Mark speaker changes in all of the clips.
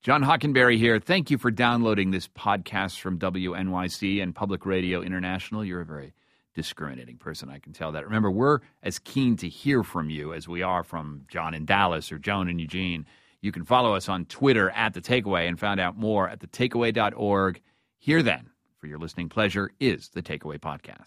Speaker 1: John Hockenberry here. Thank you for downloading this podcast from WNYC and Public Radio International. You're a very discriminating person, I can tell that. Remember, we're as keen to hear from you as we are from John in Dallas or Joan in Eugene. You can follow us on Twitter at The Takeaway and find out more at thetakeaway.org. Here then, for your listening pleasure, is The Takeaway Podcast.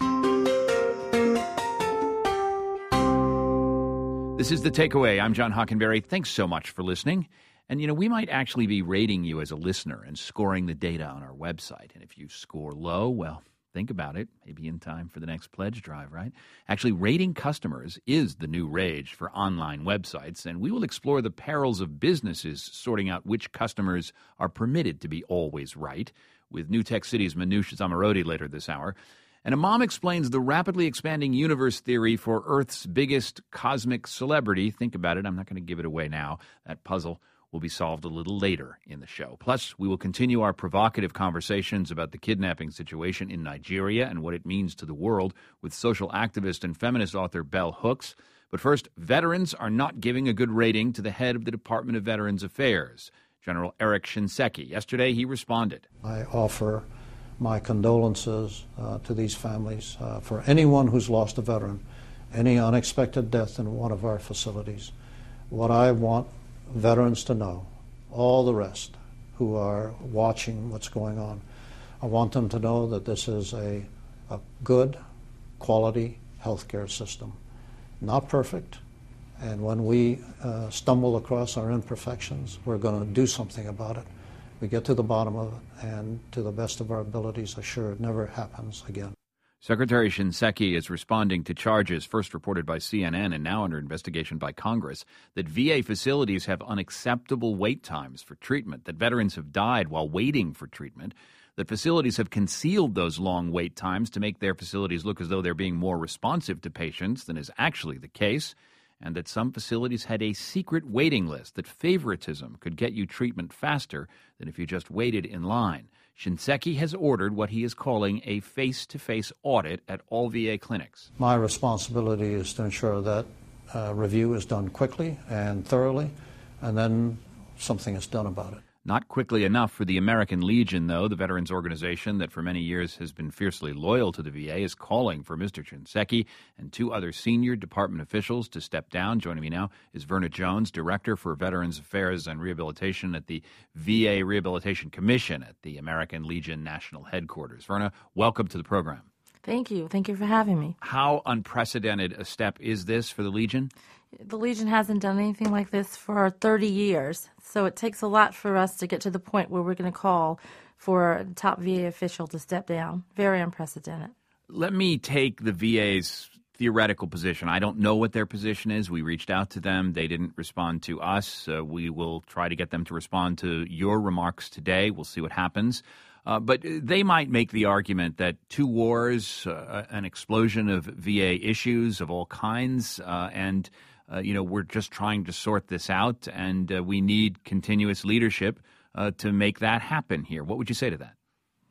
Speaker 1: This is The Takeaway. I'm John Hockenberry. Thanks so much for listening. And, we might actually be rating you as a listener and scoring the data on our website. And if you score low, well, think about it. Maybe in time for the next pledge drive, right? Actually, rating customers is the new rage for online websites, and we will explore the perils of businesses sorting out which customers are permitted to be always right with New Tech City's Manoush Zomorodi later this hour. And Imam explains the rapidly expanding universe theory for Earth's biggest cosmic celebrity. Think about it. I'm not going to give it away now. That puzzle will be solved a little later in the show. Plus, we will continue our provocative conversations about the kidnapping situation in Nigeria and what it means to the world with social activist and feminist author Bell Hooks. But first, veterans are not giving a good rating to the head of the Department of Veterans Affairs, General Eric Shinseki. Yesterday, he responded.
Speaker 2: I offer my condolences to these families for anyone who's lost a veteran, any unexpected death in one of our facilities. What I want veterans to know, all the rest who are watching what's going on, I want them to know that this is a good, quality healthcare system. Not perfect, and when we stumble across our imperfections, we're going to do something about it. We get to the bottom of it, and to the best of our abilities, assure it never happens again.
Speaker 1: Secretary Shinseki is responding to charges first reported by CNN and now under investigation by Congress that VA facilities have unacceptable wait times for treatment, that veterans have died while waiting for treatment, that facilities have concealed those long wait times to make their facilities look as though they're being more responsive to patients than is actually the case, and that some facilities had a secret waiting list, that favoritism could get you treatment faster than if you just waited in line. Shinseki has ordered what he is calling a face-to-face audit at all VA clinics.
Speaker 2: My responsibility is to ensure that review is done quickly and thoroughly, and then something is done about it.
Speaker 1: Not quickly enough for the American Legion, though. The veterans organization that for many years has been fiercely loyal to the VA is calling for Mr. Shinseki and two other senior department officials to step down. Joining me now is Verna Jones, Director for Veterans Affairs and Rehabilitation at the VA Rehabilitation Commission at the American Legion National Headquarters. Verna, welcome to the program.
Speaker 3: Thank you. Thank you for having me.
Speaker 1: How unprecedented a step is this for the Legion?
Speaker 3: The Legion hasn't done anything like this for 30 years, so it takes a lot for us to get to the point where we're going to call for a top VA official to step down. Very unprecedented.
Speaker 1: Let me take the VA's theoretical position. I don't know what their position is. We reached out to them. They didn't respond to us. We will try to get them to respond to your remarks today. We'll see what happens. But they might make the argument that two wars, an explosion of VA issues of all kinds, and we're just trying to sort this out, and we need continuous leadership to make that happen here. What would you say to that?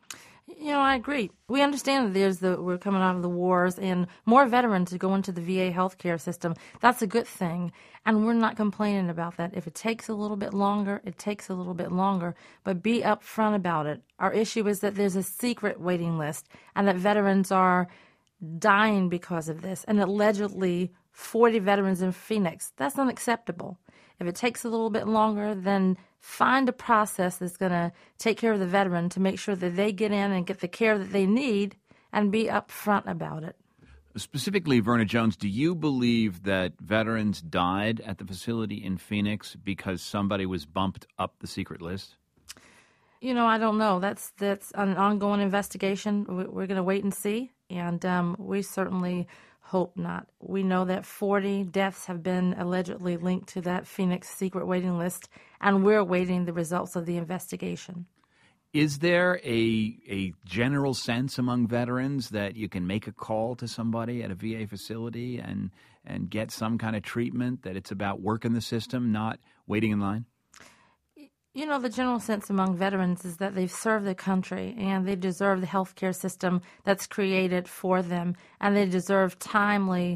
Speaker 3: I agree. We understand that we're coming out of the wars and more veterans to go into the VA healthcare system. That's a good thing, and we're not complaining about that. If it takes a little bit longer, it takes a little bit longer, but be upfront about it. Our issue is that there's a secret waiting list and that veterans are dying because of this, and allegedly 40 veterans in Phoenix. That's unacceptable. If it takes a little bit longer, then find a process that's going to take care of the veteran to make sure that they get in and get the care that they need and be upfront about it.
Speaker 1: Specifically, Verna Jones, do you believe that veterans died at the facility in Phoenix because somebody was bumped up the secret list?
Speaker 3: I don't know. That's an ongoing investigation. We're going to wait and see, and we certainly hope not. We know that 40 deaths have been allegedly linked to that Phoenix secret waiting list, and we're awaiting the results of the investigation.
Speaker 1: Is there a general sense among veterans that you can make a call to somebody at a VA facility and get some kind of treatment, that it's about working the system, not waiting in line?
Speaker 3: The general sense among veterans is that they've served their country and they deserve the health care system that's created for them, and they deserve timely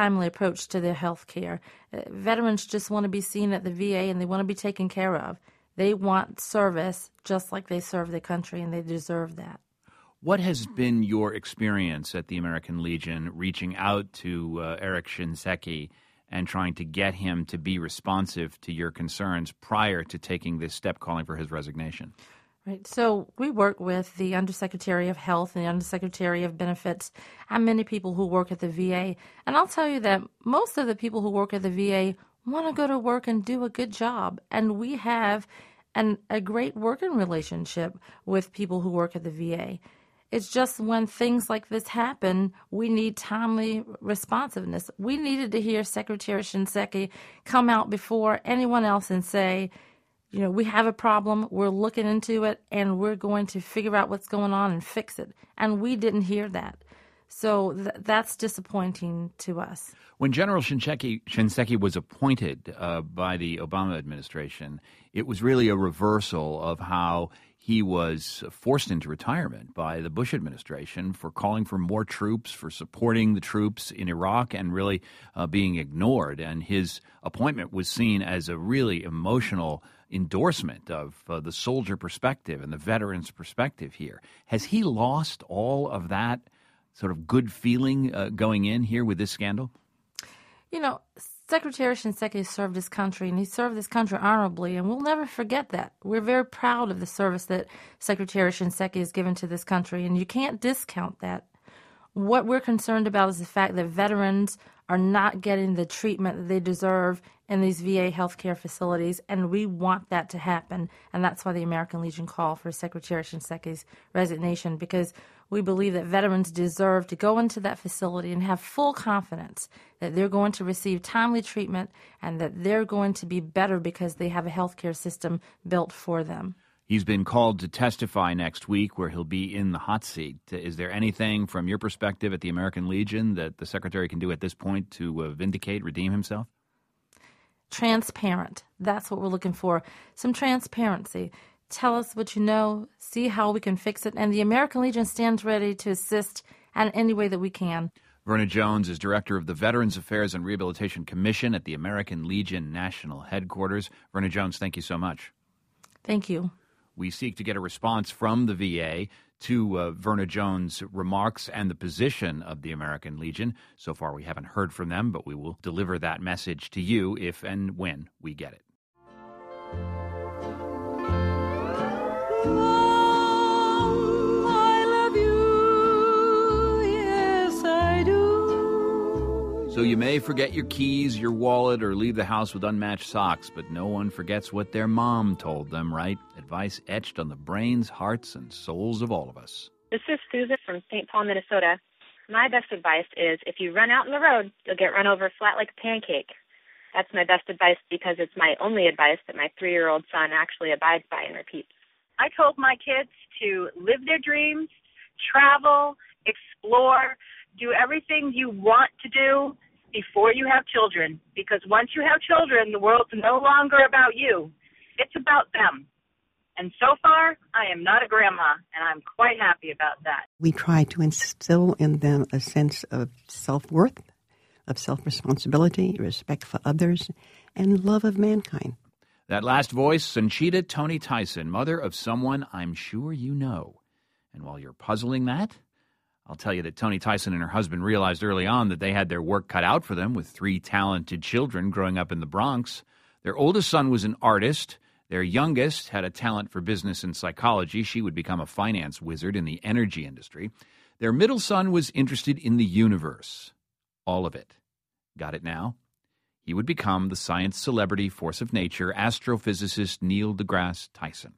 Speaker 3: approach to their health care. Veterans just want to be seen at the VA and they want to be taken care of. They want service just like they serve the country, and they deserve that.
Speaker 1: What has been your experience at the American Legion reaching out to Eric Shinseki and trying to get him to be responsive to your concerns prior to taking this step, calling for his resignation?
Speaker 3: Right. So we work with the Undersecretary of Health and the Undersecretary of Benefits and many people who work at the VA. And I'll tell you that most of the people who work at the VA want to go to work and do a good job. And we have a great working relationship with people who work at the VA. It's just when things like this happen, we need timely responsiveness. We needed to hear Secretary Shinseki come out before anyone else and say, you know, we have a problem, we're looking into it, and we're going to figure out what's going on and fix it. And we didn't hear that. So that's disappointing to us.
Speaker 1: When General Shinseki was appointed by the Obama administration, it was really a reversal of how he was forced into retirement by the Bush administration for calling for more troops, for supporting the troops in Iraq, and really being ignored. And his appointment was seen as a really emotional endorsement of the soldier perspective and the veteran's perspective here. Has he lost all of that sort of good feeling going in here with this scandal?
Speaker 3: You know, Secretary Shinseki served his country, and he served this country honorably, and we'll never forget that. We're very proud of the service that Secretary Shinseki has given to this country, and you can't discount that. What we're concerned about is the fact that veterans are not getting the treatment that they deserve in these VA healthcare facilities, and we want that to happen. And that's why the American Legion called for Secretary Shinseki's resignation, because we believe that veterans deserve to go into that facility and have full confidence that they're going to receive timely treatment and that they're going to be better because they have a healthcare system built for them.
Speaker 1: He's been called to testify next week where he'll be in the hot seat. Is there anything from your perspective at the American Legion that the Secretary can do at this point to vindicate, redeem himself?
Speaker 3: Transparent. That's what we're looking for. Some transparency. Tell us what you know, see how we can fix it, and the American Legion stands ready to assist in any way that we can.
Speaker 1: Verna Jones is director of the Veterans Affairs and Rehabilitation Commission at the American Legion National Headquarters. Verna Jones, thank you so much.
Speaker 3: Thank you.
Speaker 1: We seek to get a response from the VA to Verna Jones' remarks and the position of the American Legion. So far, we haven't heard from them, but we will deliver that message to you if and when we get it. So you may forget your keys, your wallet, or leave the house with unmatched socks, but no one forgets what their mom told them, right? Advice etched on the brains, hearts, and souls of all of us.
Speaker 4: This is Susan from St. Paul, Minnesota. My best advice is if you run out in the road, you'll get run over flat like a pancake. That's my best advice because it's my only advice that my 3-year-old son actually abides by and repeats.
Speaker 5: I told my kids to live their dreams, travel, explore, do everything you want to do before you have children, because once you have children, the world's no longer about you. It's about them. And so far, I am not a grandma, and I'm quite happy about that.
Speaker 6: We try to instill in them a sense of self-worth, of self-responsibility, respect for others, and love of mankind.
Speaker 1: That last voice, Sanchita Toni Tyson, mother of someone I'm sure you know. And while you're puzzling that, I'll tell you that Toni Tyson and her husband realized early on that they had their work cut out for them with 3 talented children growing up in the Bronx. Their oldest son was an artist. Their youngest had a talent for business and psychology. She would become a finance wizard in the energy industry. Their middle son was interested in the universe. All of it. Got it now? He would become the science celebrity force of nature, astrophysicist Neil deGrasse Tyson.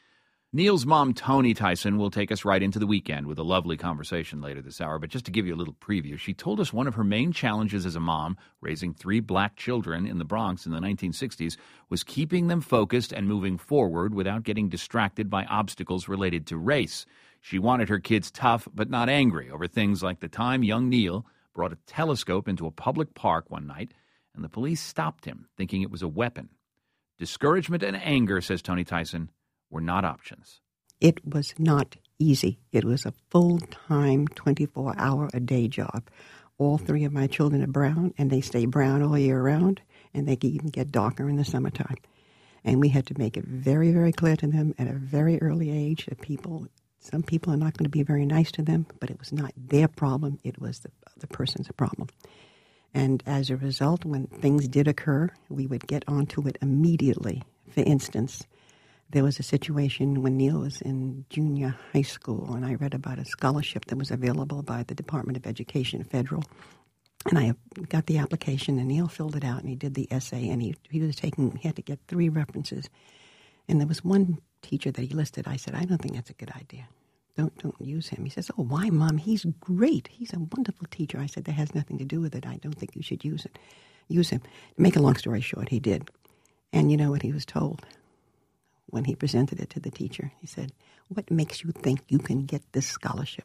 Speaker 1: Neil's mom, Toni Tyson, will take us right into the weekend with a lovely conversation later this hour. But just to give you a little preview, she told us one of her main challenges as a mom, raising 3 black children in the Bronx in the 1960s, was keeping them focused and moving forward without getting distracted by obstacles related to race. She wanted her kids tough but not angry over things like the time young Neil brought a telescope into a public park one night and the police stopped him, thinking it was a weapon. Discouragement and anger, says Toni Tyson, were not options.
Speaker 6: It was not easy. It was a full-time, 24-hour-a-day job. All 3 of my children are brown, and they stay brown all year round, and they can even get darker in the summertime. And we had to make it very, very clear to them at a very early age that some people are not going to be very nice to them, but it was not their problem. It was the other person's problem. And as a result, when things did occur, we would get onto it immediately. For instance, there was a situation when Neil was in junior high school, and I read about a scholarship that was available by the Department of Education, federal. And I got the application, and Neil filled it out, and he did the essay, and he had to get 3 references. And there was one teacher that he listed. I said, I don't think that's a good idea. Don't use him. He says, oh, why, Mom? He's great. He's a wonderful teacher. I said, that has nothing to do with it. I don't think you should use him. To make a long story short, he did. And you know what he was told when he presented it to the teacher? He said, what makes you think you can get this scholarship?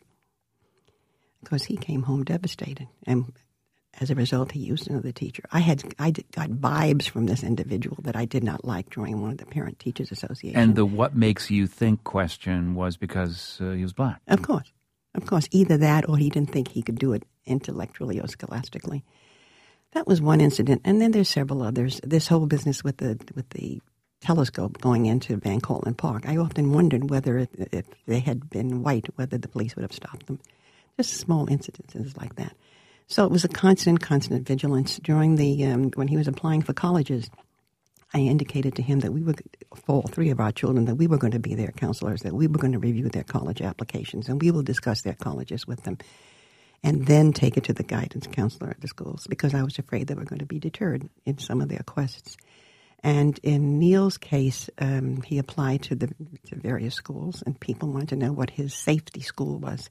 Speaker 6: Because he came home devastated. And as a result, he used another teacher. I got vibes from this individual that I did not like during one of the Parent-Teachers Association.
Speaker 1: And the what makes you think question was because he was black.
Speaker 6: Of course. Either that or he didn't think he could do it intellectually or scholastically. That was one incident. And then there's several others. This whole business with the telescope going into Van Cortlandt Park. I often wondered whether if they had been white, whether the police would have stopped them. Just small incidences like that. So it was a constant vigilance. During when he was applying for colleges, I indicated to him that we were, for all 3 of our children, that we were going to be their counselors, that we were going to review their college applications, and we will discuss their colleges with them, and then take it to the guidance counselor at the schools, because I was afraid they were going to be deterred in some of their quests. And in Neil's case, he applied to various schools, and people wanted to know what his safety school was.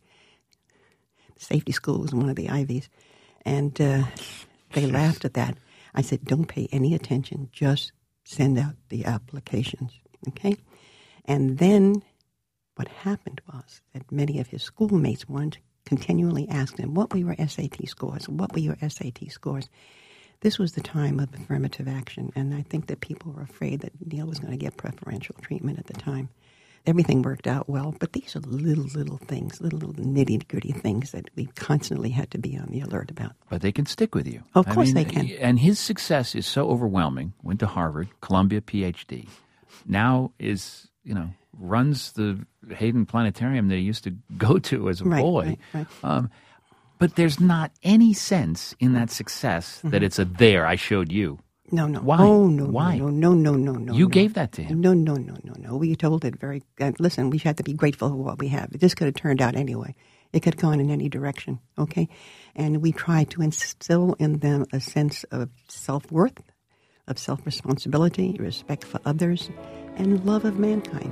Speaker 6: Safety school was one of the Ivies. And they laughed at that. I said, don't pay any attention. Just send out the applications, okay? And then what happened was that many of his schoolmates wanted to continually ask him, what were your SAT scores? What were your SAT scores? This was the time of affirmative action, and I think that people were afraid that Neil was going to get preferential treatment at the time. Everything worked out well, but these are little things, little nitty-gritty things that we constantly had to be on the alert about.
Speaker 1: But they can stick with you.
Speaker 6: Of course they can.
Speaker 1: And his success is so overwhelming. Went to Harvard, Columbia, PhD. Now runs the Hayden Planetarium that he used to go to as a boy.
Speaker 6: Right.
Speaker 1: But there's not any sense in that success that it's a there, I showed you.
Speaker 6: No.
Speaker 1: Why?
Speaker 6: Oh, no.
Speaker 1: Why?
Speaker 6: No.
Speaker 1: You gave that to him.
Speaker 6: No. We told it very, listen, we had to be grateful for what we have. This could have turned out anyway. It could have gone in any direction, okay? And we tried to instill in them a sense of self-worth, of self-responsibility, respect for others, and love of mankind.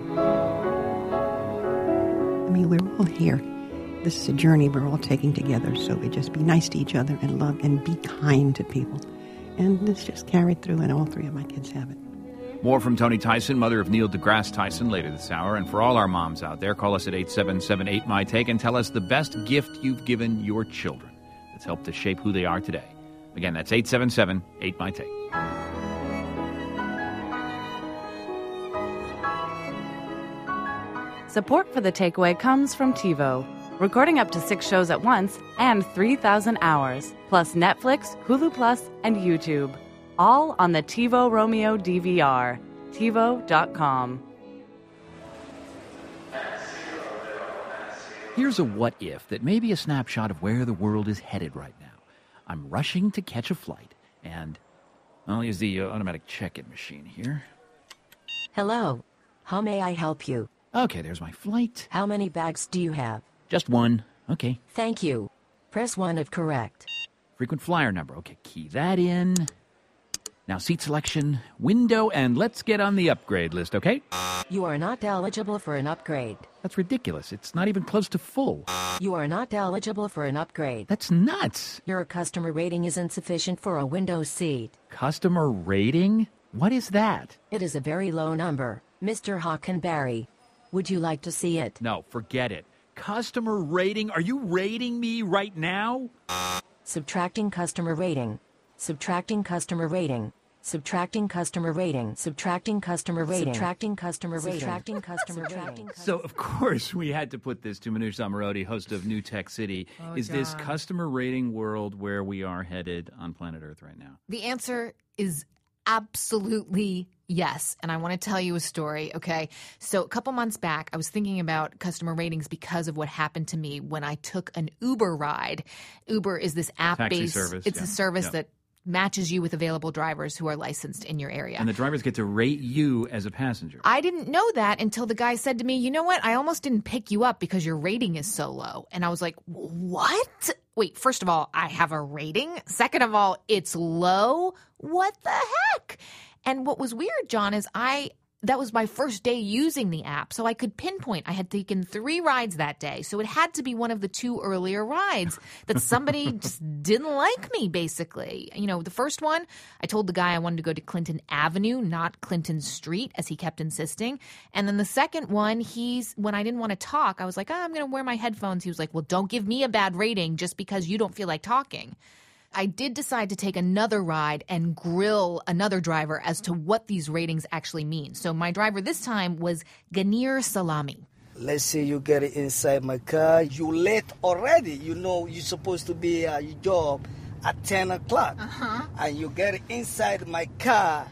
Speaker 6: I mean, we're all here. This is a journey we're all taking together, so we just be nice to each other and love and be kind to people. And it's just carried through, and all 3 of my kids have it.
Speaker 1: More from Toni Tyson, mother of Neil deGrasse Tyson, later this hour. And for all our moms out there, call us at 877-8MY-TAKE and tell us the best gift you've given your children that's helped to shape who they are today. Again, that's 877-8MY-TAKE.
Speaker 7: Support for The Takeaway comes from TiVo. Recording up to 6 shows at once and 3,000 hours, plus Netflix, Hulu Plus, and YouTube. All on the TiVo Romeo DVR. TiVo.com.
Speaker 1: Here's a what if that may be a snapshot of where the world is headed right now. I'm rushing to catch a flight, and I'll use the automatic check-in machine here.
Speaker 8: Hello. How may I help you?
Speaker 1: Okay, there's my flight.
Speaker 8: How many bags do you have?
Speaker 1: Just one. Okay.
Speaker 8: Thank you. Press 1 if correct.
Speaker 1: Frequent flyer number. Okay, key that in. Now seat selection, window, and let's get on the upgrade list, okay?
Speaker 8: You are not eligible for an upgrade.
Speaker 1: That's ridiculous. It's not even close to full.
Speaker 8: You are not eligible for an upgrade.
Speaker 1: That's nuts.
Speaker 8: Your customer rating is insufficient for a window seat.
Speaker 1: Customer rating? What is that?
Speaker 8: It is a very low number. Mr. Hockenberry, would you like to see it?
Speaker 1: No, forget it. Customer rating? Are you rating me right now?
Speaker 8: Subtracting customer rating. Subtracting customer rating. Subtracting customer rating. Subtracting customer rating. Subtracting customer rating. Subtracting customer rating.
Speaker 1: So, of course, we had to put this to Manoush Zomorodi, host of New Tech City. Is this customer rating world where we are headed on planet Earth right now?
Speaker 9: The answer is absolutely Yes, and I want to tell you a story, okay? So a couple months back, I was thinking about customer ratings because of what happened to me when I took an Uber ride. Uber is this app-based
Speaker 1: service.
Speaker 9: It's a service that matches you with available drivers who are licensed in your area.
Speaker 1: And the drivers get to rate you as a passenger.
Speaker 9: I didn't know that until the guy said to me, you know what? I almost didn't pick you up because your rating is so low. And I was like, what? Wait, first of all, I have a rating. Second of all, it's low. What the heck? And what was weird, John, is that was my first day using the app, so I could pinpoint. I had taken 3 rides that day, so it had to be one of the 2 earlier rides that somebody just didn't like me, basically. You know, the first one, I told the guy I wanted to go to Clinton Avenue, not Clinton Street, as he kept insisting. And then the second one, when I didn't want to talk, I was like, I'm going to wear my headphones. He was like, well, don't give me a bad rating just because you don't feel like talking. I did decide to take another ride and grill another driver as to what these ratings actually mean. So my driver this time was Ganir Salami.
Speaker 10: Let's say you get inside my car. You late already. You know you're supposed to be at your job at 10 o'clock. And you get inside my car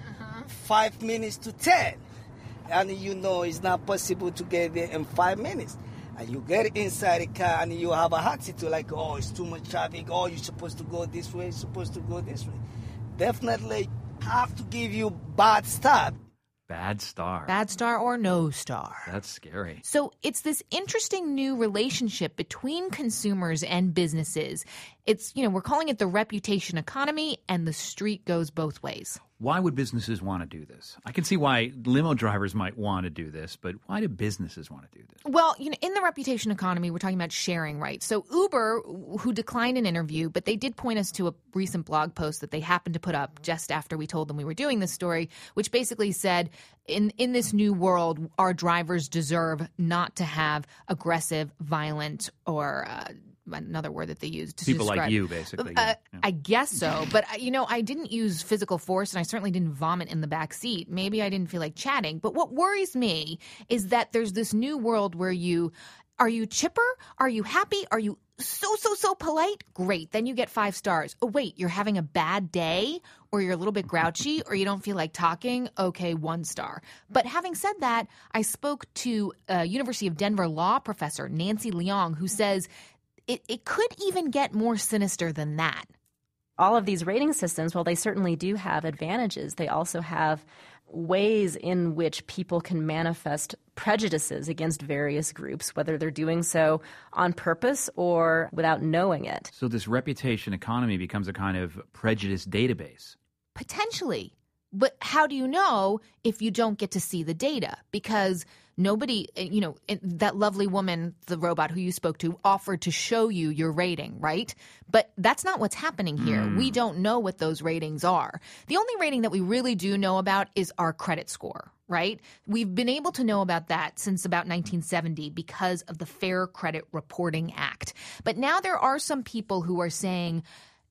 Speaker 10: 5 minutes to 10. And you know it's not possible to get there in 5 minutes. And you get inside the car and you have a attitude like, oh, it's too much traffic. Oh, you're supposed to go this way. You're supposed to go this way. Definitely have to give you bad star.
Speaker 1: Bad star.
Speaker 9: Bad star or no star.
Speaker 1: That's scary.
Speaker 9: So it's this interesting new relationship between consumers and businesses. It's, we're calling it the reputation economy, and the street goes both ways.
Speaker 1: Why would businesses want to do this? I can see why limo drivers might want to do this, but why do businesses want to do this?
Speaker 9: Well, in the reputation economy, we're talking about sharing, right? So Uber, who declined an interview, but they did point us to a recent blog post that they happened to put up just after we told them we were doing this story, which basically said, in this new world, our drivers deserve not to have aggressive, violent, or another word that they use to
Speaker 1: people
Speaker 9: describe.
Speaker 1: Like you, basically.
Speaker 9: I guess so. But, I didn't use physical force, and I certainly didn't vomit in the back seat. Maybe I didn't feel like chatting. But what worries me is that there's this new world where are you chipper? Are you happy? Are you so polite? Great. Then you get 5 stars. Oh, wait, you're having a bad day? Or you're a little bit grouchy? Or you don't feel like talking? Okay, 1 star. But having said that, I spoke to University of Denver law professor Nancy Leong, who says it could even get more sinister than that.
Speaker 11: All of these rating systems, while they certainly do have advantages, they also have ways in which people can manifest prejudices against various groups, whether they're doing so on purpose or without knowing it.
Speaker 1: So this reputation economy becomes a kind of prejudice database.
Speaker 9: Potentially. But how do you know if you don't get to see the data? Because nobody, that lovely woman, the robot who you spoke to, offered to show you your rating, right? But that's not what's happening here. We don't know what those ratings are. The only rating that we really do know about is our credit score, right? We've been able to know about that since about 1970 because of the Fair Credit Reporting Act. But now there are some people who are saying,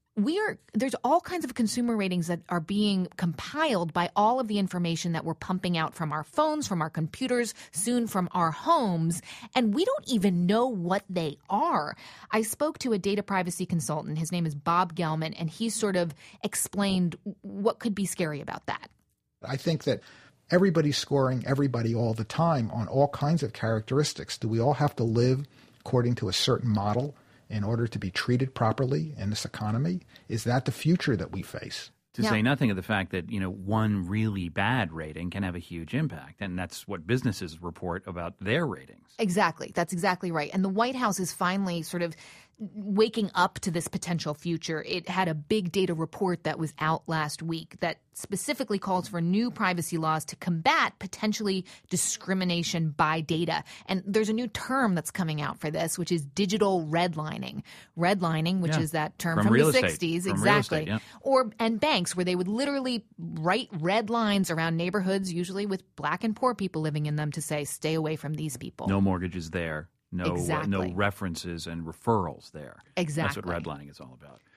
Speaker 9: there's all kinds of consumer ratings that are being compiled by all of the information that we're pumping out from our phones, from our computers, soon from our homes, and we don't even know what they are. I spoke to a data privacy consultant. His name is Bob Gelman, and he sort of explained what could be scary about that.
Speaker 12: I think that everybody's scoring everybody all the time on all kinds of characteristics. Do we all have to live according to a certain model in order to be treated properly in this economy? Is that the future that we face?
Speaker 1: To say nothing of the fact that, one really bad rating can have a huge impact. And that's what businesses report about their ratings.
Speaker 9: Exactly. That's exactly right. And the White House is finally sort of waking up to this potential future. It had a big data report that was out last week that specifically calls for new privacy laws to combat potentially discrimination by data. And there's a new term that's coming out for this, which is digital redlining. Redlining, which is that term from the 60s. Exactly. And banks, where they would literally write red lines around neighborhoods, usually with black and poor people living in them, to say, stay away from these people.
Speaker 1: No mortgages there. No references and referrals there.
Speaker 9: Exactly.
Speaker 1: That's what redlining is all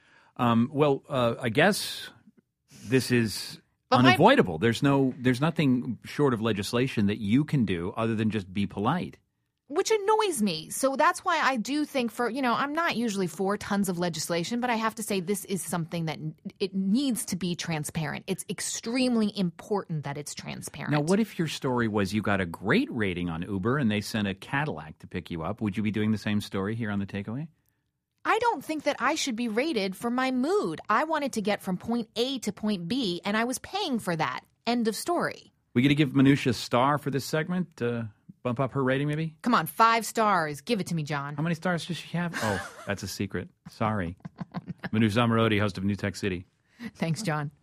Speaker 1: about. I guess this is unavoidable. There's nothing short of legislation that you can do other than just be polite.
Speaker 9: which annoys me. So that's why I do think I'm not usually for tons of legislation, but I have to say this is something that it needs to be transparent. It's extremely important that it's transparent.
Speaker 1: Now, what if your story was you got a great rating on Uber and they sent a Cadillac to pick you up? Would you be doing the same story here on The Takeaway?
Speaker 9: I don't think that I should be rated for my mood. I wanted to get from point A to point B, and I was paying for that. End of story.
Speaker 1: We going to give Manoush a star for this segment? Bump up her rating, maybe?
Speaker 9: Come on, 5 stars. Give it to me, John.
Speaker 1: How many stars does she have? Oh, that's a secret. Sorry. Manoush Zomorodi, host of New Tech City.
Speaker 9: Thanks, John.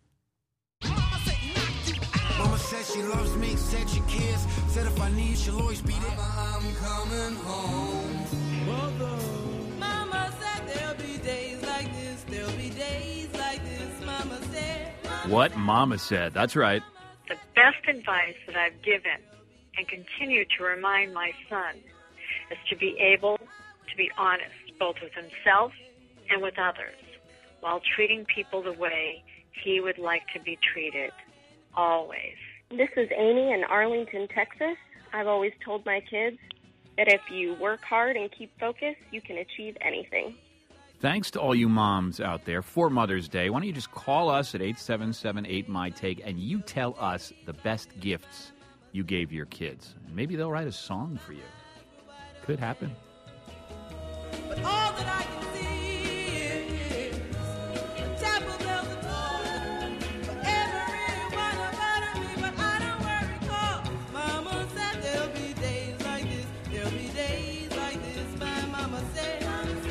Speaker 13: Mama said she loves me, said she cares, said if I need, she'll always be there. Mama, I'm coming home. Mama said there'll be days like this, there'll be days like this. Mama said.
Speaker 1: What Mama said. That's right.
Speaker 14: The best advice that I've given and continue to remind my son is to be able to be honest, both with himself and with others, while treating people the way he would like to be treated, always.
Speaker 15: This is Amy in Arlington, Texas. I've always told my kids that if you work hard and keep focused, you can achieve anything.
Speaker 1: Thanks to all you moms out there for Mother's Day. Why don't you just call us at 877-8MY-TAKE and you tell us the best gifts you gave your kids. And maybe they'll write a song for you. Could happen.
Speaker 13: But all that I can see is the tap of the door for everyone about me. But I don't worry, 'cause Mama said there'll be days like this. There'll be days like this. My mama said.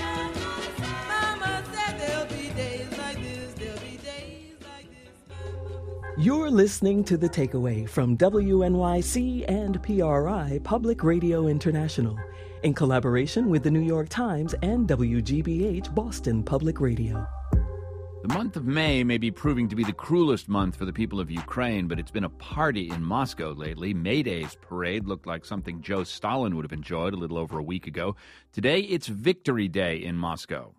Speaker 13: Mama said there'll be days like this. There'll be days like this.
Speaker 16: You're listening to The Takeaway from WNYC and PRI Public Radio International, in collaboration with the New York Times and WGBH Boston Public Radio.
Speaker 1: The month of May may be proving to be the cruelest month for the people of Ukraine, but it's been a party in Moscow lately. May Day's parade looked like something Joe Stalin would have enjoyed a little over a week ago. Today, it's Victory Day in Moscow.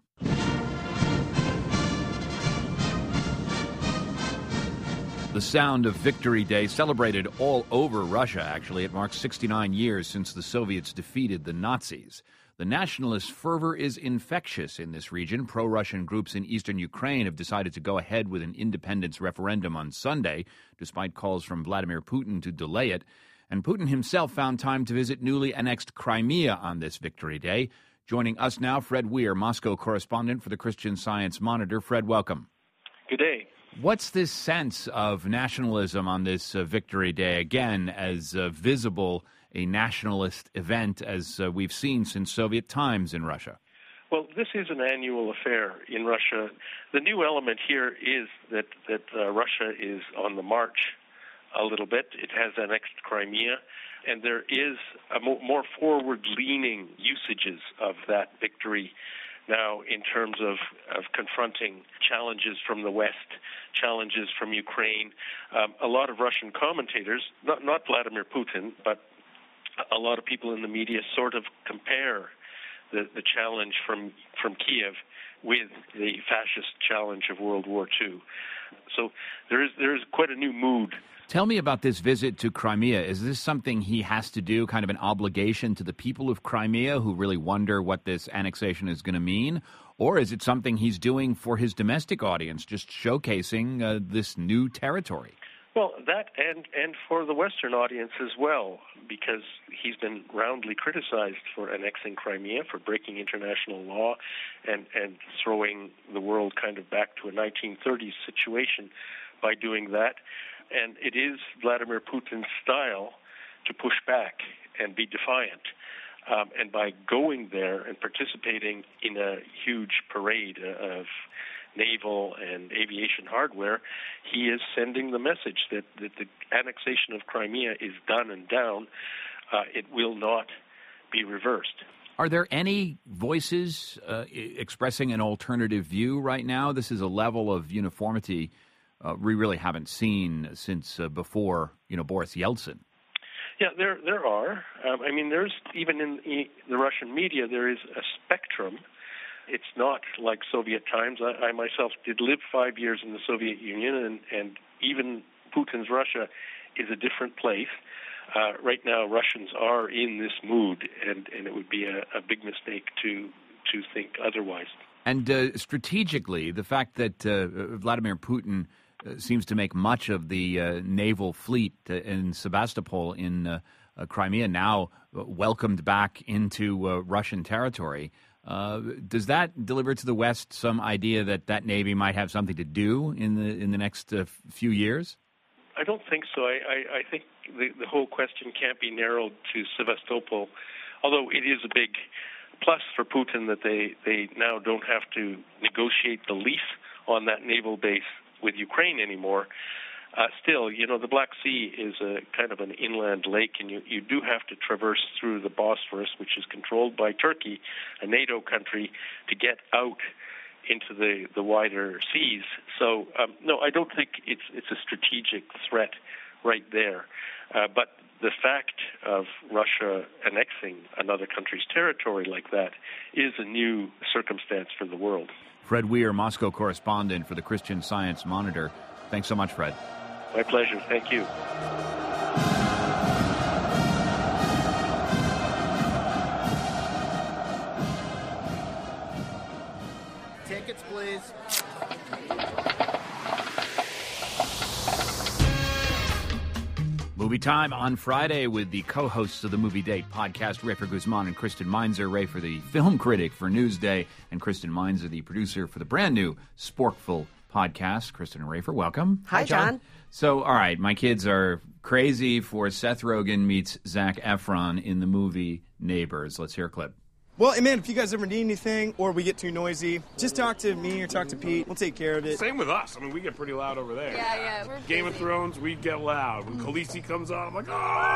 Speaker 1: The sound of Victory Day celebrated all over Russia, actually. It marks 69 years since the Soviets defeated the Nazis. The nationalist fervor is infectious in this region. Pro-Russian groups in eastern Ukraine have decided to go ahead with an independence referendum on Sunday, despite calls from Vladimir Putin to delay it. And Putin himself found time to visit newly annexed Crimea on this Victory Day. Joining us now, Fred Weir, Moscow correspondent for the Christian Science Monitor. Fred, welcome.
Speaker 17: Good day.
Speaker 1: What's this sense of nationalism on this Victory Day, again, as visible a nationalist event as we've seen since Soviet times in Russia?
Speaker 17: Well, this is an annual affair in Russia. The new element here is that Russia is on the march a little bit. It has annexed Crimea, and there is a more forward-leaning usages of that victory now in terms of confronting challenges from the West, challenges from Ukraine. A lot of Russian commentators, not Vladimir Putin, but a lot of people in the media sort of compare the challenge from Kiev with the fascist challenge of World War II. So there is quite a new mood.
Speaker 1: Tell me about this visit to Crimea. Is this something he has to do, kind of an obligation to the people of Crimea who really wonder what this annexation is going to mean? Or is it something he's doing for his domestic audience, just showcasing this new territory?
Speaker 17: Well, that and for the Western audience as well, because he's been roundly criticized for annexing Crimea, for breaking international law, and throwing the world kind of back to a 1930s situation by doing that. And it is Vladimir Putin's style to push back and be defiant. And by going there and participating in a huge parade of naval and aviation hardware, he is sending the message that the annexation of Crimea is done and down. It will not be reversed.
Speaker 1: Are there any voices expressing an alternative view right now? This is a level of uniformity we really haven't seen since before, Boris Yeltsin.
Speaker 17: Yeah, there are. I mean, there's even in the Russian media, there is a spectrum. It's not like Soviet times. I myself did live 5 years in the Soviet Union, and even Putin's Russia is a different place. right now Russians are in this mood, and it would be a big mistake to think otherwise.
Speaker 1: And strategically, the fact that Vladimir Putin seems to make much of the naval fleet in Sebastopol in Crimea now welcomed back into Russian territory, does that deliver to the West some idea that Navy might have something to do in the next few years?
Speaker 17: I don't think so. I think the whole question can't be narrowed to Sevastopol, although it is a big plus for Putin that they now don't have to negotiate the lease on that naval base with Ukraine anymore. Still, the Black Sea is a kind of an inland lake, and you do have to traverse through the Bosphorus, which is controlled by Turkey, a NATO country, to get out into the wider seas. So, no, I don't think it's a strategic threat right there. But the fact of Russia annexing another country's territory like that is a new circumstance for the world.
Speaker 1: Fred Weir, Moscow correspondent for the Christian Science Monitor. Thanks so much, Fred.
Speaker 17: My pleasure. Thank you.
Speaker 18: Tickets, please.
Speaker 1: Movie time on Friday with the co-hosts of the Movie Date podcast, Rafer Guzman and Kristen Meinzer. Rafer, the film critic for Newsday, and Kristen Meinzer, the producer for the brand new Sporkful podcast. Kristen and Rafer, welcome.
Speaker 19: Hi, John.
Speaker 1: So, all right, my kids are crazy for Seth Rogen meets Zac Efron in the movie Neighbors. Let's hear a clip.
Speaker 19: Well, hey, man, if you guys ever need anything or we get too noisy, just talk to me or talk to Pete. We'll take care of it.
Speaker 20: Same with us. I mean, we get pretty loud over there.
Speaker 21: Yeah. We're
Speaker 20: Game of Thrones, we get loud. When Khaleesi comes on, I'm like,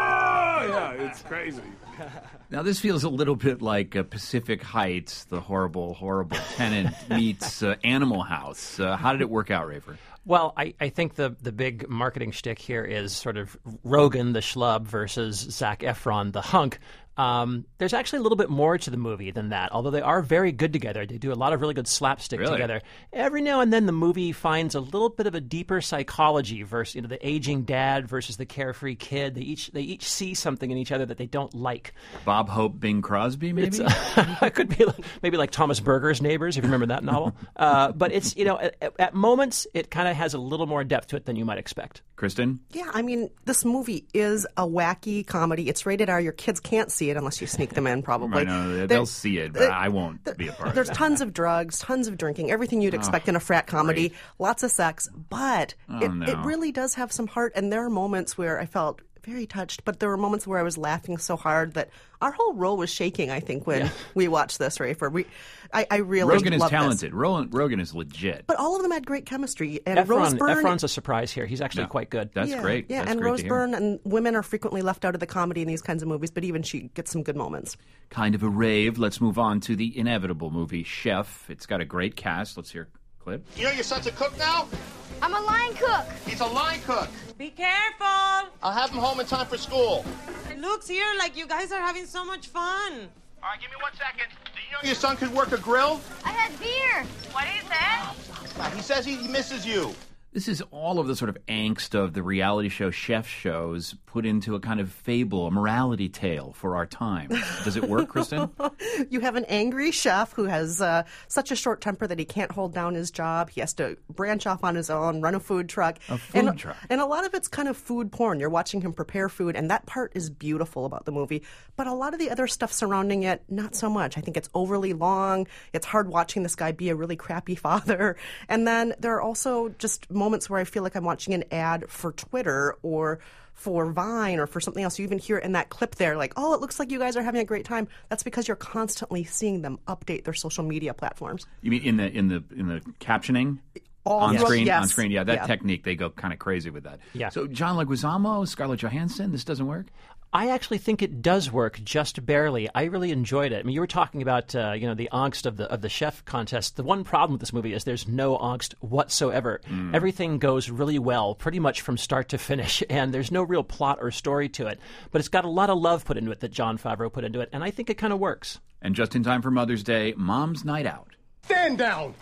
Speaker 20: oh! Yeah, it's crazy.
Speaker 1: Now, this feels a little bit like Pacific Heights, the horrible, horrible tenant meets Animal House. How did it work out, Rafer?
Speaker 22: Well, I think the big marketing shtick here is sort of Rogen, the schlub, versus Zac Efron, the hunk. There's actually a little bit more to the movie than that, although they are very good together. They do a lot of really good slapstick together. Every now and then the movie finds a little bit of a deeper psychology versus the aging dad versus the carefree kid. They each see something in each other that they don't like.
Speaker 1: Bob Hope, Bing Crosby, maybe?
Speaker 22: It could be maybe like Thomas Berger's Neighbors, if you remember that novel. But it's, at moments it kind of has a little more depth to it than you might expect.
Speaker 1: Kristen?
Speaker 23: Yeah, I mean, this movie is a wacky comedy. It's rated R. Your kids can't see it unless you sneak them in, probably.
Speaker 1: I know, they'll see it, but I won't be a part of it.
Speaker 23: There's tons of drugs, tons of drinking, everything you'd expect in a frat comedy, lots of sex, but it really does have some heart, and there are moments where I felt very touched, but there were moments where I was laughing so hard that our whole row was shaking, I think, when we watched this, Rafer. I really
Speaker 1: Rogen is
Speaker 23: love
Speaker 1: talented.
Speaker 23: this.
Speaker 1: Rogen is legit.
Speaker 23: But all of them had great chemistry. And
Speaker 22: Efron's a surprise here. He's actually quite good.
Speaker 1: That's great.
Speaker 23: Yeah,
Speaker 1: That's
Speaker 23: and
Speaker 1: great
Speaker 23: Rose
Speaker 1: to hear.
Speaker 23: Byrne and women are frequently left out of the comedy in these kinds of movies, but even she gets some good moments.
Speaker 1: Kind of a rave. Let's move on to the inevitable movie, Chef. It's got a great cast. Let's hear a clip.
Speaker 18: You know your son's a cook now?
Speaker 21: I'm a line cook.
Speaker 18: He's a line cook.
Speaker 24: Be careful.
Speaker 18: I'll have him home in time for school.
Speaker 24: It looks here like you guys are having so much fun.
Speaker 18: All right, give me 1 second. Do you know your son could work a grill?
Speaker 21: I had beer. What is that?
Speaker 18: He says he misses you.
Speaker 1: This is all of the sort of angst of the reality show chef shows put into a kind of fable, a morality tale for our time. Does it work, Kristen?
Speaker 23: You have an angry chef who has such a short temper that he can't hold down his job. He has to branch off on his own, run a food truck. And a lot of it's kind of food porn. You're watching him prepare food, and that part is beautiful about the movie. But a lot of the other stuff surrounding it, not so much. I think it's overly long. It's hard watching this guy be a really crappy father. And then there are also just moments where I feel like I'm watching an ad for Twitter or for Vine or for something else. You even hear it in that clip there, like, oh, it looks like you guys are having a great time. That's because you're constantly seeing them update their social media platforms.
Speaker 1: You mean in the captioning?
Speaker 23: On
Speaker 1: screen,
Speaker 23: yes.
Speaker 1: that technique, they go kind of crazy with that.
Speaker 22: Yeah.
Speaker 1: So John Leguizamo, Scarlett Johansson, this doesn't work?
Speaker 22: I actually think it does work, just barely. I really enjoyed it. I mean, you were talking about the angst of the chef contest. The one problem with this movie is there's no angst whatsoever. Everything goes really well, pretty much from start to finish, and there's no real plot or story to it. But it's got a lot of love put into it that Jon Favreau put into it, and I think it kind of works.
Speaker 1: And just in time for Mother's Day, Mom's Night Out.
Speaker 25: Stand down!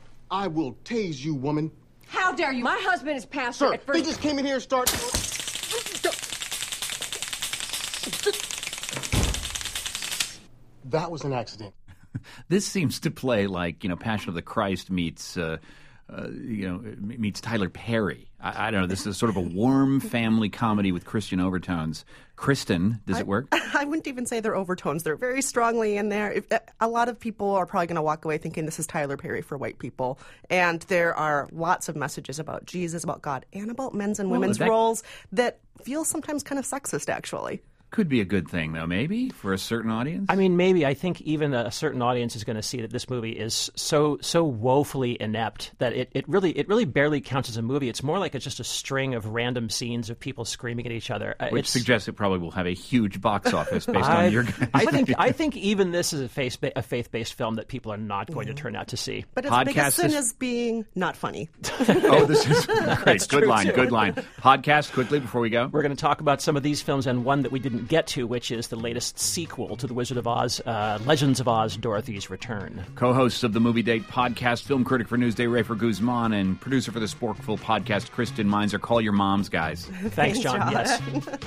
Speaker 25: I will tase you, woman.
Speaker 26: How dare you? My husband is pastor
Speaker 25: Sir,
Speaker 26: at first.
Speaker 25: they just came in here and started... That was an accident.
Speaker 1: This seems to play like, Passion of the Christ meets Tyler Perry. I don't know. This is sort of a warm family comedy with Christian overtones. Kristen, does it work?
Speaker 23: I wouldn't even say they're overtones. They're very strongly in there. A lot of people are probably going to walk away thinking this is Tyler Perry for white people. And there are lots of messages about Jesus, about God, and about men's and women's roles that feel sometimes kind of sexist, actually.
Speaker 1: Could be a good thing, though, maybe, for a certain audience.
Speaker 22: I mean, maybe. I think even a certain audience is going to see that this movie is so woefully inept that it really barely counts as a movie. It's more like it's just a string of random scenes of people screaming at each other.
Speaker 1: Which suggests it probably will have a huge box office based on your...
Speaker 22: I think even this is a faith-based film that people are not going to turn out to see.
Speaker 23: But its biggest sin is being not funny.
Speaker 1: Oh, this is great. Good line. Podcast, quickly, before we go.
Speaker 22: We're going to talk about some of these films and one that we didn't get to, which is the latest sequel to The Wizard of Oz, Legends of Oz, Dorothy's Return.
Speaker 1: Co-hosts of the Movie Date podcast, film critic for Newsday, Rafer Guzman, and producer for the Sporkful podcast, Kristen Meinzer. Call your moms, guys.
Speaker 22: Thanks, John. Yes.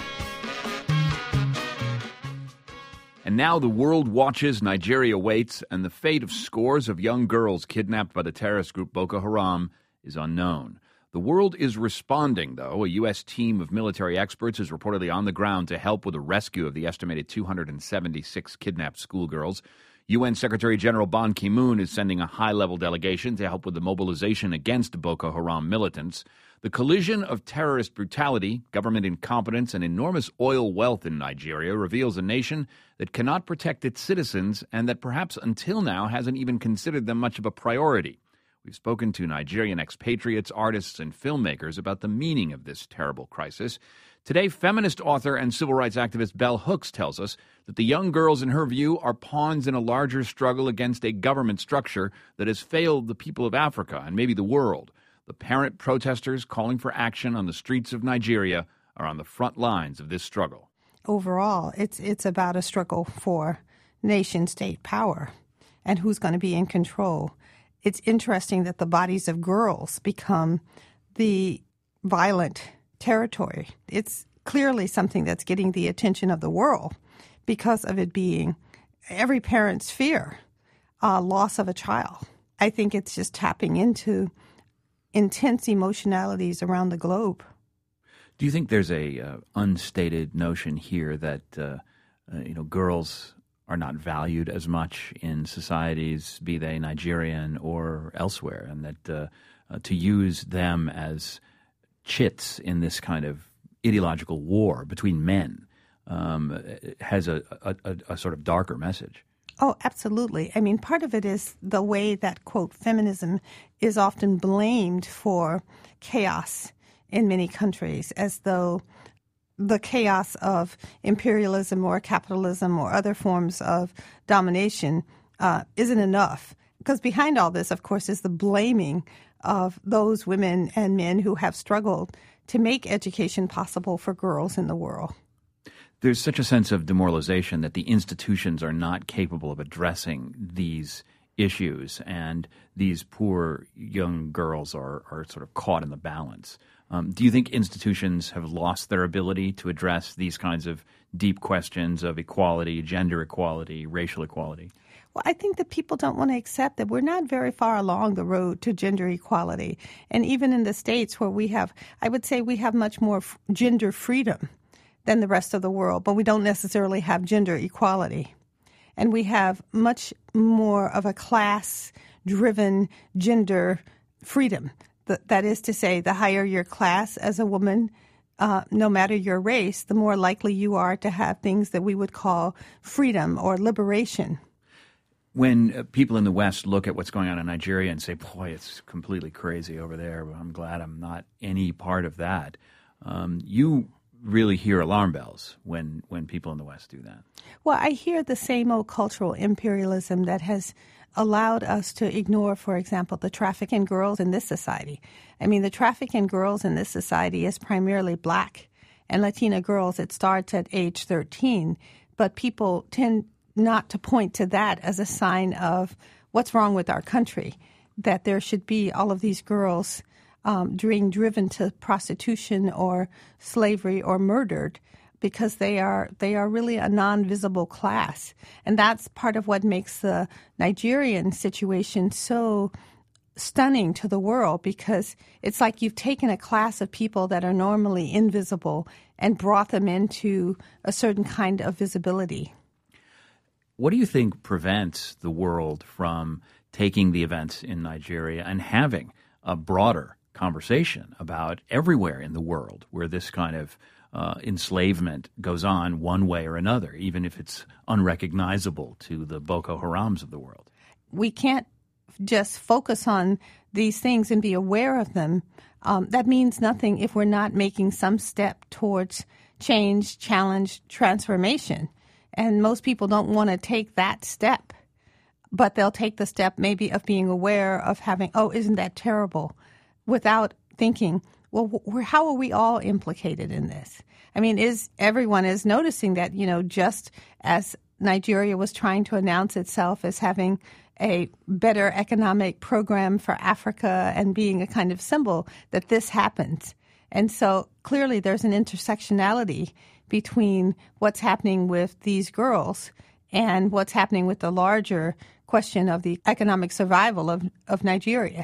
Speaker 1: And now the world watches, Nigeria waits, and the fate of scores of young girls kidnapped by the terrorist group Boko Haram is unknown. The world is responding, though. A U.S. team of military experts is reportedly on the ground to help with the rescue of the estimated 276 kidnapped schoolgirls. UN Secretary General Ban Ki-moon is sending a high-level delegation to help with the mobilization against Boko Haram militants. The collision of terrorist brutality, government incompetence, and enormous oil wealth in Nigeria reveals a nation that cannot protect its citizens and that perhaps until now hasn't even considered them much of a priority. We've spoken to Nigerian expatriates, artists, and filmmakers about the meaning of this terrible crisis. Today, feminist author and civil rights activist Bell Hooks tells us that the young girls, in her view, are pawns in a larger struggle against a government structure that has failed the people of Africa and maybe the world. The parent protesters calling for action on the streets of Nigeria are on the front lines of this struggle.
Speaker 2: Overall, it's about a struggle for nation-state power and who's going to be in control. It's interesting that the bodies of girls become the violent territory. It's clearly something that's getting the attention of the world because of it being every parent's fear, loss of a child. I think it's just tapping into intense emotionalities around the globe.
Speaker 1: Do you think there's a unstated notion here that girls are not valued as much in societies, be they Nigerian or elsewhere, and that to use them as chits in this kind of ideological war between men has a sort of darker message?
Speaker 2: Oh, absolutely. I mean, part of it is the way that, quote, feminism is often blamed for chaos in many countries, as though the chaos of imperialism or capitalism or other forms of domination isn't enough. Because behind all this, of course, is the blaming of those women and men who have struggled to make education possible for girls in the world.
Speaker 1: There's such a sense of demoralization that the institutions are not capable of addressing these issues, and these poor young girls are sort of caught in the balance. Do you think institutions have lost their ability to address these kinds of deep questions of equality, gender equality, racial equality?
Speaker 2: Well, I think that people don't want to accept that we're not very far along the road to gender equality. And even in the States where I would say we have much more gender freedom than the rest of the world, but we don't necessarily have gender equality. And we have much more of a class-driven gender freedom. That is to say, the higher your class as a woman, no matter your race, the more likely you are to have things that we would call freedom or liberation.
Speaker 1: When people in the West look at what's going on in Nigeria and say, boy, it's completely crazy over there, but I'm glad I'm not any part of that, you really hear alarm bells when people in the West do that.
Speaker 2: Well, I hear the same old cultural imperialism that has allowed us to ignore, for example, the traffic in girls in this society. I mean, the traffic in girls in this society is primarily Black and Latina girls. It starts at age 13, but people tend not to point to that as a sign of what's wrong with our country, that there should be all of these girls being driven to prostitution or slavery or murdered because they are really a non-visible class. And that's part of what makes the Nigerian situation so stunning to the world, because it's like you've taken a class of people that are normally invisible and brought them into a certain kind of visibility.
Speaker 1: What do you think prevents the world from taking the events in Nigeria and having a broader conversation about everywhere in the world where this kind of enslavement goes on one way or another, even if it's unrecognizable to the Boko Harams of the world?
Speaker 2: We can't just focus on these things and be aware of them. That means nothing if we're not making some step towards change, challenge, transformation. And most people don't want to take that step, but they'll take the step maybe of being aware of having, oh, isn't that terrible, without thinking, well, how are we all implicated in this? I mean, everyone is noticing that, just as Nigeria was trying to announce itself as having a better economic program for Africa and being a kind of symbol, that this happens. And so clearly there's an intersectionality between what's happening with these girls and what's happening with the larger question of the economic survival of Nigeria.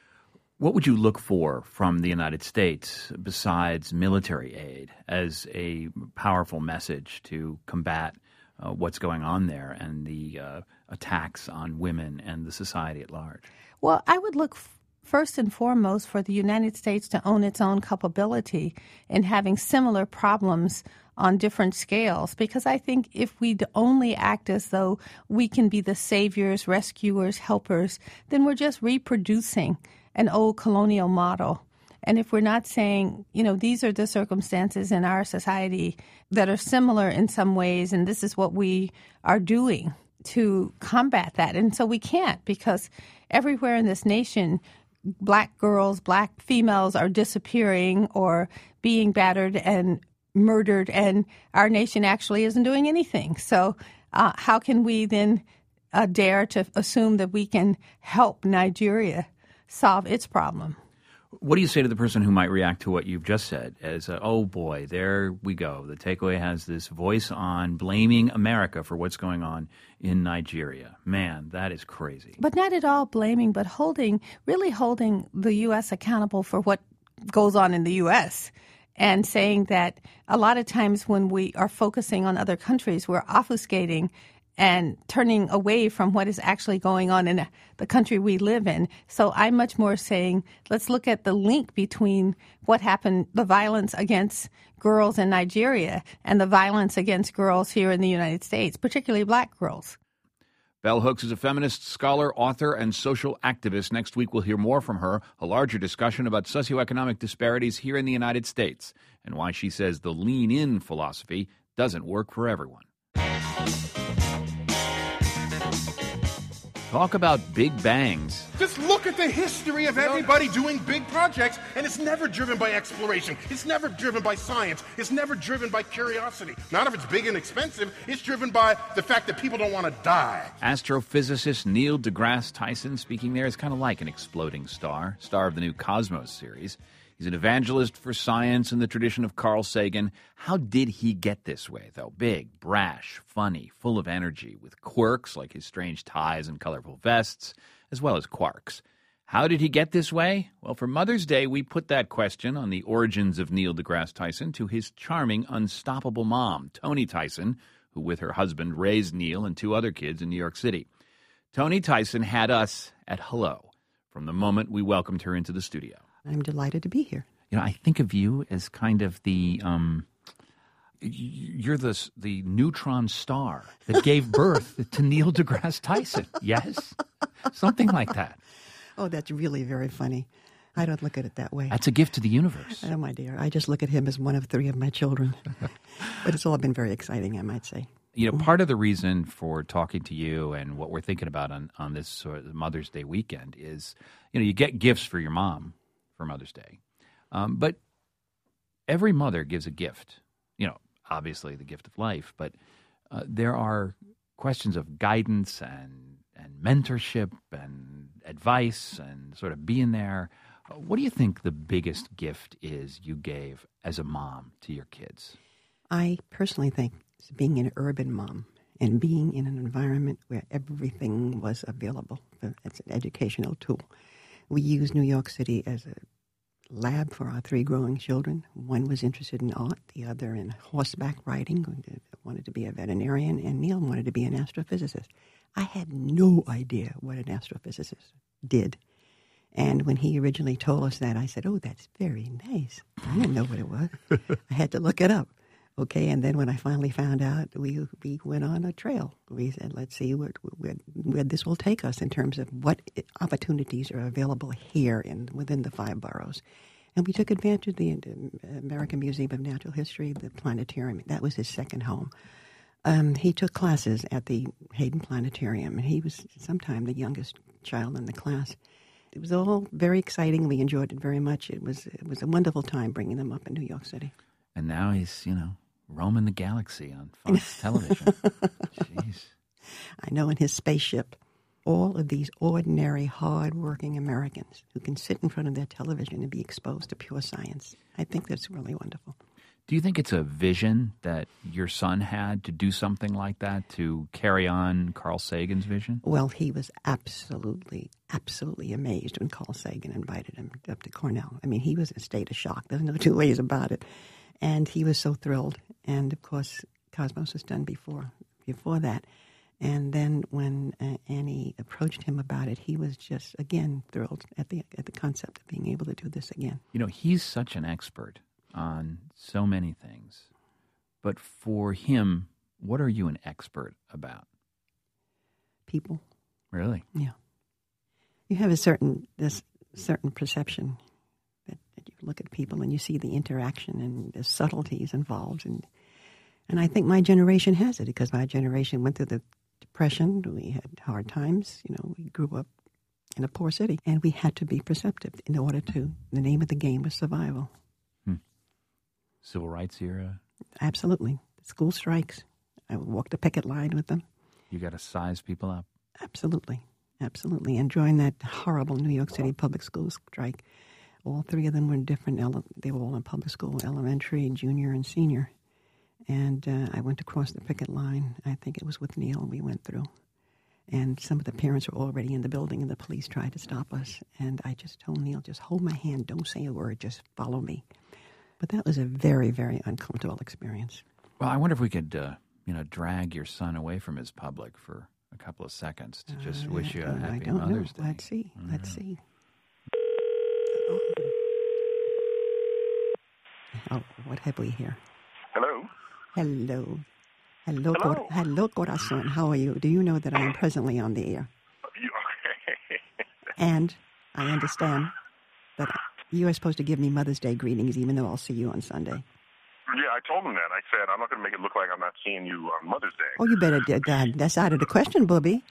Speaker 1: What would you look for from the United States besides military aid as a powerful message to combat what's going on there and the attacks on women and the society at large?
Speaker 2: Well, I would look first and foremost for the United States to own its own culpability in having similar problems on different scales, because I think if we only act as though we can be the saviors, rescuers, helpers, then we're just reproducing an old colonial model. And if we're not saying, these are the circumstances in our society that are similar in some ways, and this is what we are doing to combat that. And so we can't, because everywhere in this nation, black girls, black females are disappearing or being battered and murdered, and our nation actually isn't doing anything. So how can we then dare to assume that we can help Nigeria solve its problem?
Speaker 1: What do you say to the person who might react to what you've just said as, oh boy, there we go. The takeaway has this voice on blaming America for what's going on in Nigeria. Man, that is crazy.
Speaker 2: But not at all blaming, but really holding the U.S. accountable for what goes on in the U.S., and saying that a lot of times when we are focusing on other countries, we're obfuscating and turning away from what is actually going on in the country we live in. So I'm much more saying, let's look at the link between what happened, the violence against girls in Nigeria and the violence against girls here in the United States, particularly black girls.
Speaker 1: Bell Hooks is a feminist scholar, author, and social activist. Next week, we'll hear more from her, a larger discussion about socioeconomic disparities here in the United States and why she says the lean-in philosophy doesn't work for everyone. Talk about big bangs.
Speaker 18: Just look at the history of everybody doing big projects, and it's never driven by exploration. It's never driven by science. It's never driven by curiosity. Not if it's big and expensive. It's driven by the fact that people don't want to die.
Speaker 1: Astrophysicist Neil deGrasse Tyson speaking there is kind of like an exploding star of the new Cosmos series. He's an evangelist for science in the tradition of Carl Sagan. How did he get this way, though? Big, brash, funny, full of energy, with quirks like his strange ties and colorful vests, as well as quarks. How did he get this way? Well, for Mother's Day, we put that question on the origins of Neil deGrasse Tyson to his charming, unstoppable mom, Toni Tyson, who with her husband raised Neil and 2 other kids in New York City. Toni Tyson had us at hello from the moment we welcomed her into the studio.
Speaker 3: I'm delighted to be here.
Speaker 1: I think of you as kind of the you're the neutron star that gave birth to Neil deGrasse Tyson. Yes? Something like that.
Speaker 3: Oh, that's really very funny. I don't look at it that way.
Speaker 1: That's a gift to the universe.
Speaker 3: Oh, my dear. I just look at him as one of 3 of my children. But it's all been very exciting, I might say.
Speaker 1: Part of the reason for talking to you and what we're thinking about on this sort of Mother's Day weekend is, you get gifts for your mom for Mother's Day. But every mother gives a gift, obviously the gift of life, but there are questions of guidance and mentorship and advice and sort of being there. What do you think the biggest gift is you gave as a mom to your kids?
Speaker 3: I personally think being an urban mom and being in an environment where everything was available as an educational tool. We used New York City as a lab for our 3 growing children. One was interested in art, the other in horseback riding, wanted to be a veterinarian, and Neil wanted to be an astrophysicist. I had no idea what an astrophysicist did. And when he originally told us that, I said, oh, that's very nice. I didn't know what it was. I had to look it up. Okay, and then when I finally found out, we went on a trail. We said, let's see where this will take us in terms of what opportunities are available here within the 5 boroughs. And we took advantage of the American Museum of Natural History, the planetarium. That was his second home. He took classes at the Hayden Planetarium, and he was sometime the youngest child in the class. It was all very exciting. We enjoyed it very much. It was a wonderful time bringing them up in New York City.
Speaker 1: And now he's, roaming the galaxy on Fox television. Jeez.
Speaker 3: I know, in his spaceship, all of these ordinary, hard-working Americans who can sit in front of their television and be exposed to pure science. I think that's really wonderful.
Speaker 1: Do you think it's a vision that your son had to do something like that, to carry on Carl Sagan's vision?
Speaker 3: Well, he was absolutely amazed when Carl Sagan invited him up to Cornell. I mean, he was in a state of shock. There's no 2 ways about it. And he was so thrilled. And, of course, Cosmos was done before that. And then when Annie approached him about it, he was just, again, thrilled at the concept of being able to do this again.
Speaker 1: He's such an expert on so many things. But for him, what are you an expert about?
Speaker 3: People.
Speaker 1: Really?
Speaker 3: Yeah. You have this certain perception that you look at people and you see the interaction and the subtleties involved. And I think my generation has it, because my generation went through the Depression. We had hard times. We grew up in a poor city, and we had to be perceptive in order to. The name of the game was survival.
Speaker 1: Civil rights era?
Speaker 3: Absolutely. School strikes. I walked the picket line with them.
Speaker 1: You got to size people up.
Speaker 3: Absolutely. And during that horrible New York City public school strike, all 3 of them were different. They were all in public school, elementary, junior, and senior. And I went across the picket line. I think it was with Neil we went through. And some of the parents were already in the building, and the police tried to stop us. And I just told Neil, just hold my hand. Don't say a word. Just follow me. But that was a very, very uncomfortable experience.
Speaker 1: Well, I wonder if we could, drag your son away from his public for a couple of seconds to just wish you a happy Mother's Day.
Speaker 3: Let's see. Oh, what have we here?
Speaker 4: Hello.
Speaker 3: Hello, corazón. How are you? Do you know that I am presently on the air? And I understand that you are supposed to give me Mother's Day greetings, even though I'll see you on Sunday.
Speaker 4: Yeah, I told him that. I said, I'm not going to make it look like I'm not seeing you on Mother's Day.
Speaker 3: Oh, you better, that's out of the question, Bubby.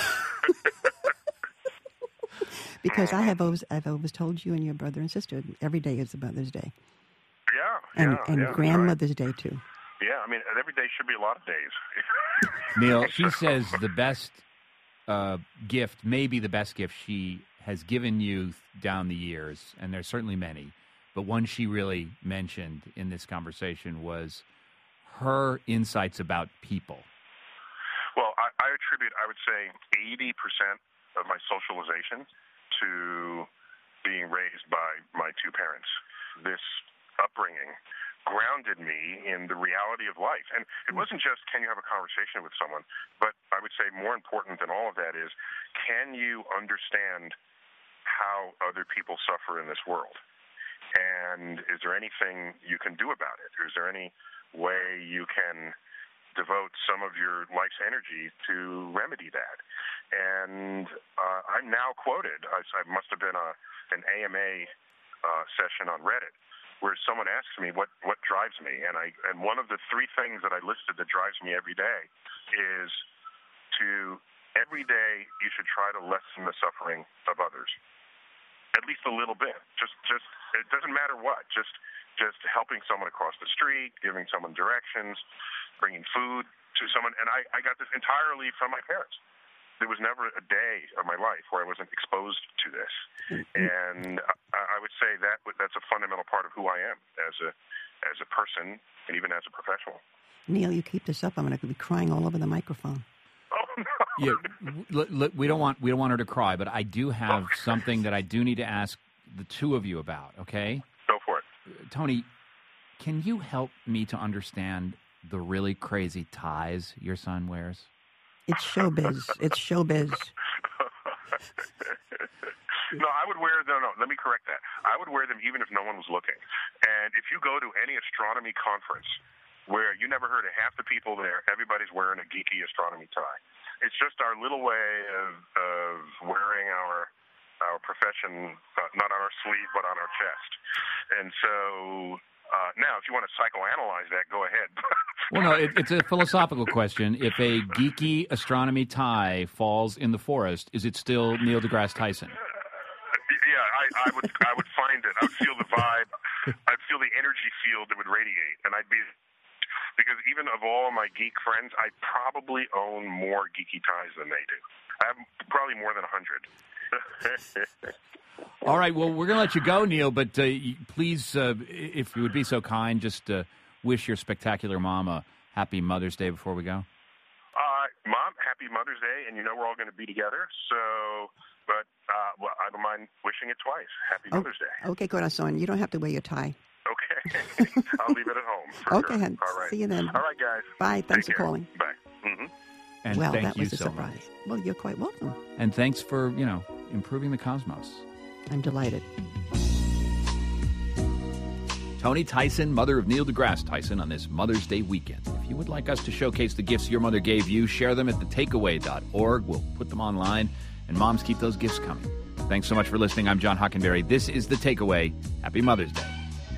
Speaker 3: Because I've always told you and your brother and sister, every day is Mother's Day.
Speaker 4: Yeah.
Speaker 3: And Grandmother's Day, too.
Speaker 4: Yeah, I mean, every day should be a lot of days.
Speaker 1: Neil, she says the best gift, maybe the best gift she has given you down the years, and there's certainly many, but one she really mentioned in this conversation was her insights about people.
Speaker 4: Well, I attribute, I would say, 80% of my socialization to being raised by my 2 parents. This upbringing grounded me in the reality of life. And it wasn't just, can you have a conversation with someone, but I would say more important than all of that is, can you understand how other people suffer in this world? And is there anything you can do about it? Or is there any way you can devote some of your life's energy to remedy that? And I'm now quoted. I must have been an AMA session on Reddit, where someone asks me what drives me, and one of the 3 things that I listed that drives me every day is to every day you should try to lessen the suffering of others, at least a little bit. Just it doesn't matter what. Just helping someone across the street, giving someone directions, bringing food to someone, and I got this entirely from my parents. There was never a day of my life where I wasn't exposed to this. And I would say that's a fundamental part of who I am as as a person and even as a professional.
Speaker 3: Neil, you keep this up, I'm going to be crying all over the microphone.
Speaker 4: Oh, no.
Speaker 1: Yeah, we don't want her to cry, but I do have something that I do need to ask the two of you about, okay?
Speaker 4: Go for it.
Speaker 1: Tony, can you help me to understand the really crazy ties your son wears?
Speaker 3: It's showbiz. It's showbiz.
Speaker 4: No, I would wear them. No, let me correct that. I would wear them even if no one was looking. And if you go to any astronomy conference where you never heard of half the people there, everybody's wearing a geeky astronomy tie. It's just our little way of wearing our profession, not on our sleeve, but on our chest. And so now, if you want to psychoanalyze that, go ahead.
Speaker 1: Well, no, it's a philosophical question. If a geeky astronomy tie falls in the forest, is it still Neil deGrasse Tyson?
Speaker 4: Yeah, I would find it. I would feel the vibe. I'd feel the energy field that would radiate, and I'd be... Because even of all my geek friends, I probably own more geeky ties than they do. I have probably more than 100.
Speaker 1: All right, well, we're going to let you go, Neil, but please, if you would be so kind, just wish your spectacular mom a happy Mother's Day before we go.
Speaker 4: Mom, happy Mother's Day, and you know we're all going to be together, so... But well, I don't mind wishing it twice. Happy Mother's Day.
Speaker 3: Okay, corazón, you don't have to wear your tie.
Speaker 4: Okay. I'll leave it at home. For
Speaker 3: Okay,
Speaker 4: sure.
Speaker 3: hon.
Speaker 4: All right.
Speaker 3: See you then.
Speaker 4: All right, guys.
Speaker 3: Bye. Thanks
Speaker 4: Take
Speaker 3: for
Speaker 4: care.
Speaker 3: calling.
Speaker 4: Bye. Mm-hmm.
Speaker 1: And
Speaker 3: well,
Speaker 1: thank
Speaker 3: that
Speaker 1: you
Speaker 3: was a
Speaker 1: so
Speaker 3: surprise.
Speaker 1: much.
Speaker 3: Well, you're quite welcome.
Speaker 1: And thanks for, improving the cosmos.
Speaker 3: I'm delighted.
Speaker 1: Tony Tyson, mother of Neil deGrasse Tyson, on this Mother's Day weekend. If you would like us to showcase the gifts your mother gave you, share them at thetakeaway.org. We'll put them online, and moms, keep those gifts coming. Thanks so much for listening. I'm John Hockenberry. This is The Takeaway. Happy Mother's Day.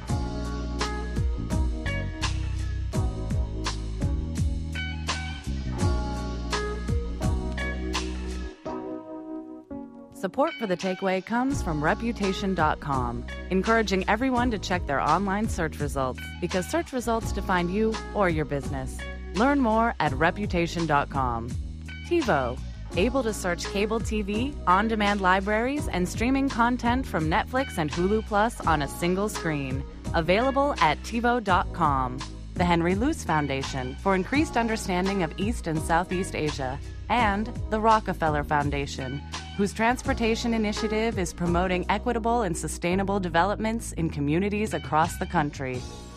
Speaker 5: Support for The Takeaway comes from Reputation.com, encouraging everyone to check their online search results because search results define you or your business. Learn more at Reputation.com. TiVo, able to search cable TV, on-demand libraries, and streaming content from Netflix and Hulu Plus on a single screen. Available at TiVo.com. The Henry Luce Foundation for increased understanding of East and Southeast Asia. And the Rockefeller Foundation, whose transportation initiative is promoting equitable and sustainable developments in communities across the country.